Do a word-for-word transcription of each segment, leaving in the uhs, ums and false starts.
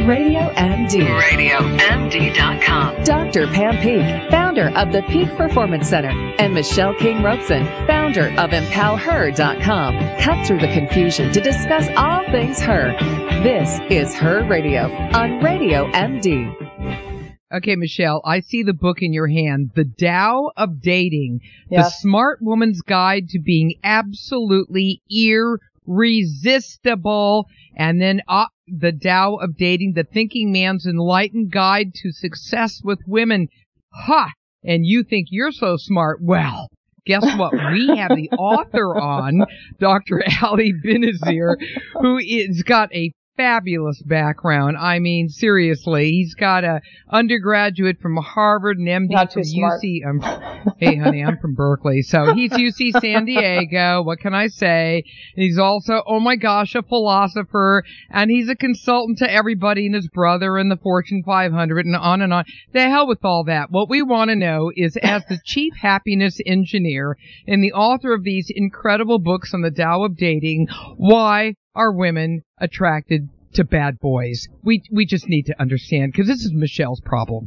Radio M D. radio M D dot com. Doctor Pam Peak, founder of the Peak Performance Center, and Michelle King Robeson, founder of empower her dot com, cut through the confusion to discuss all things her. This is Her Radio on Radio M D. Okay, Michelle, I see the book in your hand, The Tao of Dating, Yes. The Smart Woman's Guide to Being Absolutely Irresistible, and then uh, The Tao of Dating, The Thinking Man's Enlightened Guide to Success with Women. Ha! And you think you're so smart. Well, guess what? We have the author on, Doctor Ali Benazir, who has got a fabulous background. I mean, seriously, he's got a undergraduate from Harvard, an M D Not from too smart. U C. Um, hey, honey, I'm from Berkeley, so he's U C San Diego. What can I say? And he's also, oh my gosh, a philosopher, and he's a consultant to everybody and his brother and the Fortune five hundred, and on and on. The hell with all that. What we want to know is, as the chief happiness engineer and the author of these incredible books on the Tao of Dating, why are women attracted to bad boys? We we just need to understand, because this is Michelle's problem.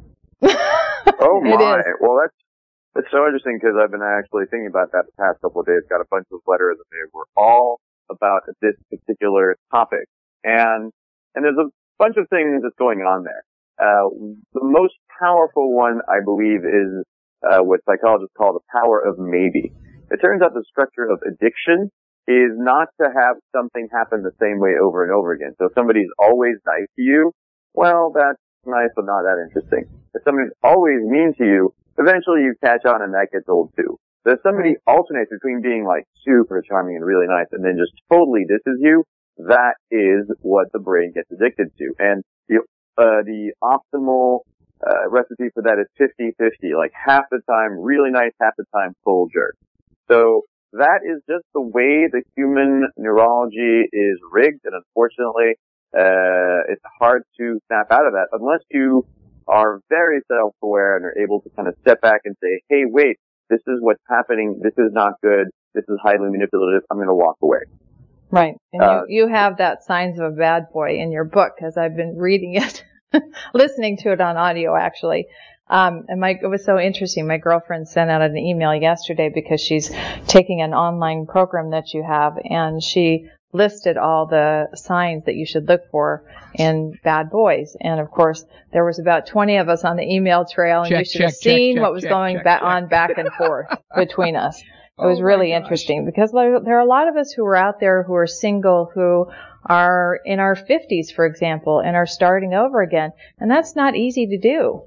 Oh It my! is. Well, that's that's so interesting, because I've been actually thinking about that the past couple of days. Got a bunch of letters, and they were all about this particular topic, and and there's a bunch of things that's going on there. Uh, the most powerful one, I believe, is uh, what psychologists call the power of maybe. It turns out the structure of addiction is not to have something happen the same way over and over again. So if somebody's always nice to you, well, that's nice, but not that interesting. If somebody's always mean to you, eventually you catch on and that gets old too. So if somebody alternates between being like super charming and really nice and then just totally disses you, that is what the brain gets addicted to. And the, uh, the optimal, uh, recipe for that is fifty fifty, like half the time really nice, half the time full jerk. So that is just the way the human neurology is rigged, and unfortunately, uh, it's hard to snap out of that unless you are very self-aware and are able to kind of step back and say, hey, wait, this is what's happening, this is not good, this is highly manipulative, I'm going to walk away. Right. And Uh, you, you have that Signs of a Bad Boy in your book, because I've been reading it, listening to it on audio, actually. Um, and my, it was so interesting. My girlfriend sent out an email yesterday because she's taking an online program that you have, and she listed all the signs that you should look for in bad boys. And of course, there was about twenty of us on the email trail, and Check, you should check, have seen check, what was check, going check, ba- check. on back and forth between us. It was Oh, my really gosh. interesting, because there, there are a lot of us who are out there who are single, who are in our fifties, for example, and are starting over again. And that's not easy to do.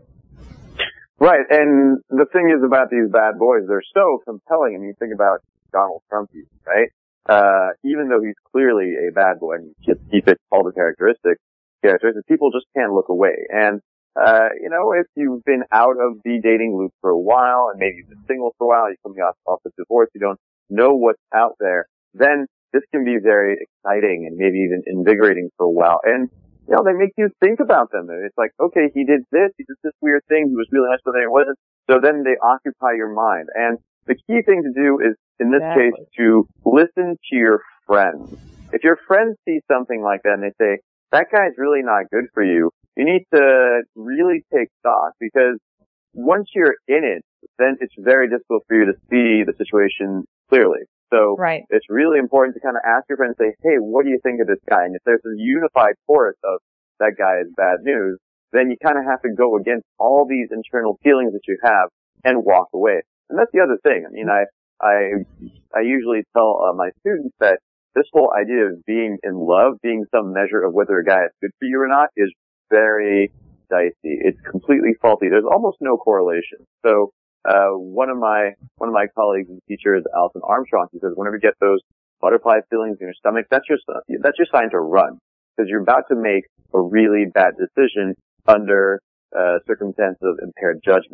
Right, and the thing is about these bad boys, they're so compelling. I mean, you think about Donald Trump, right? Uh, even though he's clearly a bad boy, and he he fits all the characteristics, characteristics, people just can't look away. And, uh, you know, if you've been out of the dating loop for a while, and maybe you've been single for a while, you're coming off, off a divorce, you don't know what's out there, then this can be very exciting and maybe even invigorating for a while. And, you know, they make you think about them. It's like, okay, he did this, he did this weird thing, he was really nice, but then it wasn't. So then they occupy your mind. And the key thing to do is, in this Exactly. case, to listen to your friends. If your friends see something like that and they say, that guy's really not good for you, you need to really take stock, because once you're in it, then it's very difficult for you to see the situation clearly. So Right. it's really important to kind of ask your friend and say, hey, what do you think of this guy? And if there's a unified chorus of that guy is bad news, then you kind of have to go against all these internal feelings that you have and walk away. And that's the other thing. I mean, I, I, I usually tell uh, my students that this whole idea of being in love, being some measure of whether a guy is good for you or not, is very dicey. It's completely faulty. There's almost no correlation. So, Uh, one of my, one of my colleagues and teachers, Alison Armstrong, he says, whenever you get those butterfly feelings in your stomach, that's your, that's your sign to run. Because you're about to make a really bad decision under, uh, circumstances of impaired judgment.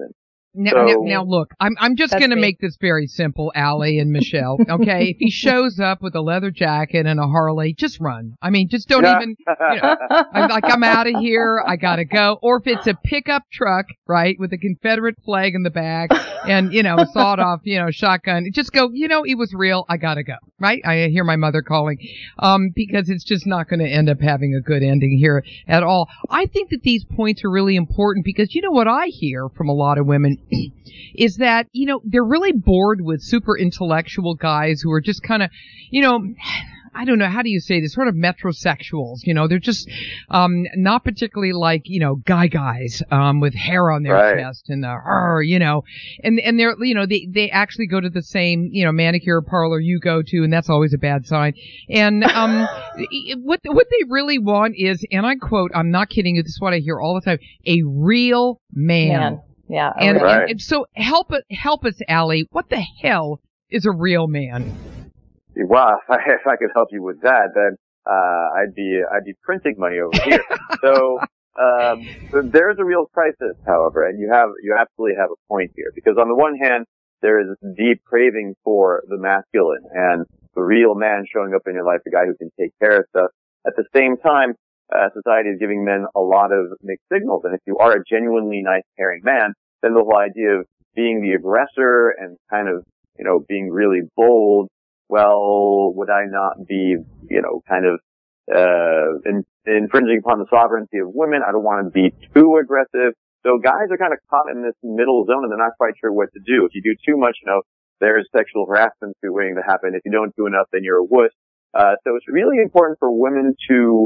Now, So- now, now look, I'm I'm just That's going to me. make this very simple, Allie and Michelle. Okay, if he shows up with a leather jacket and a Harley, just run. I mean, just don't even. You know, I'm like, I'm out of here. I gotta go. Or if it's a pickup truck, right, with a Confederate flag in the back and you know, a sawed-off, you know, shotgun, just go. You know, it was real. I gotta go. Right? I hear my mother calling, um, because it's just not going to end up having a good ending here at all. I think that these points are really important because you know what I hear from a lot of women is that, you know, they're really bored with super intellectual guys who are just kind of, you know, I don't know, how do you say this, sort of metrosexuals, you know, they're just, um, not particularly like, you know, guy guys, um, with hair on their Right. chest and the, "Arr," you know, and, and they're, you know, they, they actually go to the same, you know, manicure parlor you go to, and that's always a bad sign. And, um, what, what they really want is, and I quote, I'm not kidding you, this is what I hear all the time, a real man. Man. Yeah. And, okay. Right. and, and so help it, help us, Allie, what the hell is a real man? Well, if I, if I could help you with that, then uh, I'd be I'd be printing money over here. so, um, so there's a real crisis, however, and you have you absolutely have a point here because on the one hand, there is this deep craving for the masculine and the real man showing up in your life, the guy who can take care of stuff. At the same time, uh, society is giving men a lot of mixed signals, and if you are a genuinely nice, caring man, then the whole idea of being the aggressor and kind of you know being really bold. Well, would I not be, you know, kind of, uh, in, infringing upon the sovereignty of women? I don't want to be too aggressive. So guys are kind of caught in this middle zone and they're not quite sure what to do. If you do too much, you know, there's sexual harassment waiting to happen. If you don't do enough, then you're a wuss. Uh, so it's really important for women to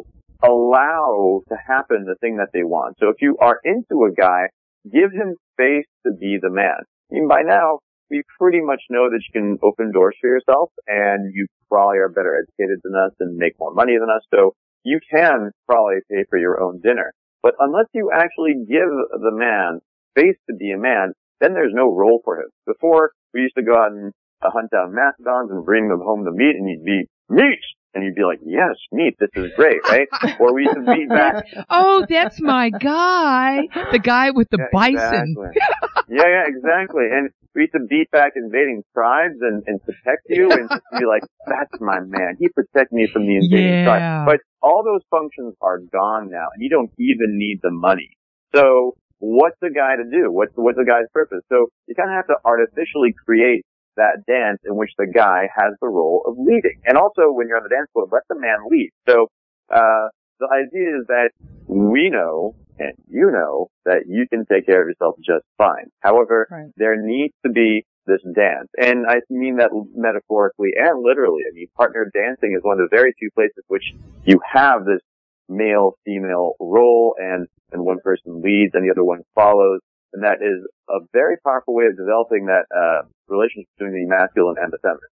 allow to happen the thing that they want. So if you are into a guy, give him space to be the man. I mean, by now, we pretty much know that you can open doors for yourself and you probably are better educated than us and make more money than us. So you can probably pay for your own dinner. But unless you actually give the man space to be a man, then there's no role for him. Before, we used to go out and uh, hunt down mastodons and bring them home to meat and you'd be, meat! And you'd be like, yes, meat, this is great, right? Or we used to beat back. Oh, that's my guy. The guy with the Yeah, bison. Exactly. yeah, yeah, exactly. And we used to beat back invading tribes and, and protect you and just be like, that's my man. He protects me from the invading Yeah. tribe. But all those functions are gone now and you don't even need the money. So what's the guy to do? What's, what's the guy's purpose? So you kind of have to artificially create that dance in which the guy has the role of leading. And also when you're on the dance floor, let the man lead. So, uh, the idea is that we know and you know that you can take care of yourself just fine. However, Right. there needs to be this dance. And I mean that metaphorically and literally. I mean, partner dancing is one of the very few places which you have this male-female role and, and one person leads and the other one follows. And that is a very powerful way of developing that, uh, relationship between the masculine and the feminine.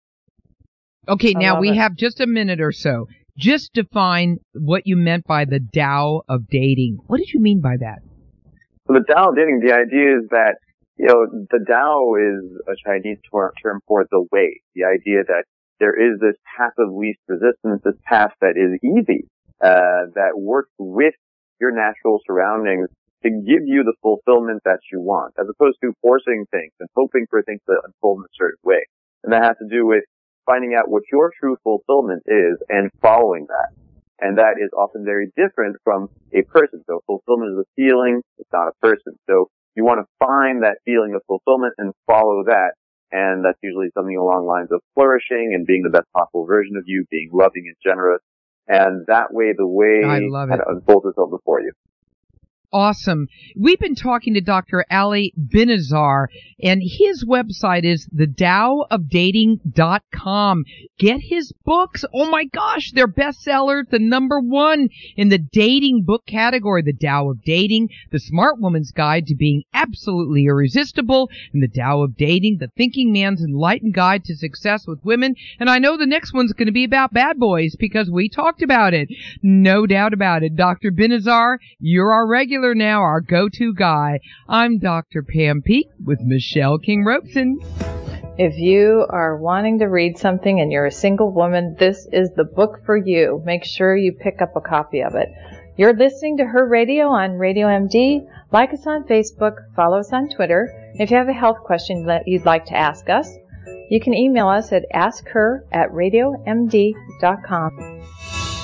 Okay, I now love we it. have just a minute or so. Just define what you meant by the Tao of dating. What did you mean by that? So the Tao of dating, the idea is that, you know, the Tao is a Chinese ter- term for the way. The idea that there is this path of least resistance, this path that is easy, uh, that works with your natural surroundings to give you the fulfillment that you want, as opposed to forcing things and hoping for things to unfold in a certain way. And that has to do with finding out what your true fulfillment is and following that. And that is often very different from a person. So fulfillment is a feeling, it's not a person. So you want to find that feeling of fulfillment and follow that. And that's usually something along the lines of flourishing and being the best possible version of you, being loving and generous. And that way, the way I love kind it. of unfolds itself before you. Awesome. We've been talking to Doctor Ali Benazar, and his website is the Tao of Dating dot com. Get his books. Oh my gosh, they're bestsellers, the number one in the dating book category. The Tao of Dating, The Smart Woman's Guide to Being Absolutely Irresistible, and The Tao of Dating, The Thinking Man's Enlightened Guide to Success with Women. And I know the next one's going to be about bad boys because we talked about it. No doubt about it. Doctor Benazar, you're our regular now, our go-to guy. I'm Doctor Pam Peek with Michelle King-Robeson. If you are wanting to read something and you're a single woman, this is the book for you. Make sure you pick up a copy of it. You're listening to Her Radio on Radio M D. Like us on Facebook, follow us on Twitter. If you have a health question that you'd like to ask us, you can email us at askher at radio m d dot com.